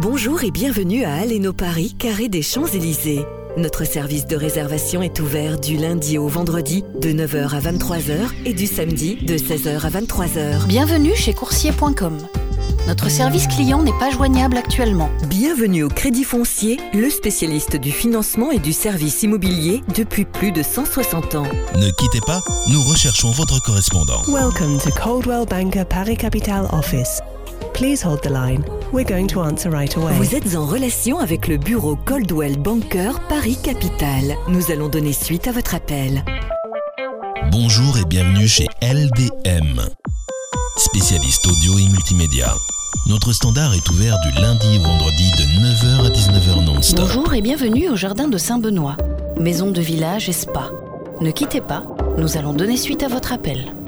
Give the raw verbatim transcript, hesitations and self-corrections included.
Bonjour et bienvenue à Aleno Paris, carré des Champs-Élysées. Notre service de réservation est ouvert du lundi au vendredi de neuf heures à vingt-trois heures et du samedi de seize heures à vingt-trois heures. Bienvenue chez coursier point com. Notre service client n'est pas joignable actuellement. Bienvenue au Crédit Foncier, le spécialiste du financement et du service immobilier depuis plus de cent soixante ans. Ne quittez pas, nous recherchons votre correspondant. Welcome to Coldwell Banker Paris Capital Office. Please hold the line. We're going to answer right away. Vous êtes en relation avec le bureau Coldwell Banker Paris Capital. Nous allons donner suite à votre appel. Bonjour et bienvenue chez L D M, spécialiste audio et multimédia. Notre standard est ouvert du lundi au vendredi de neuf heures à dix-neuf heures non-stop. Bonjour et bienvenue au jardin de Saint-Benoît, maison de village et spa. Ne quittez pas, nous allons donner suite à votre appel.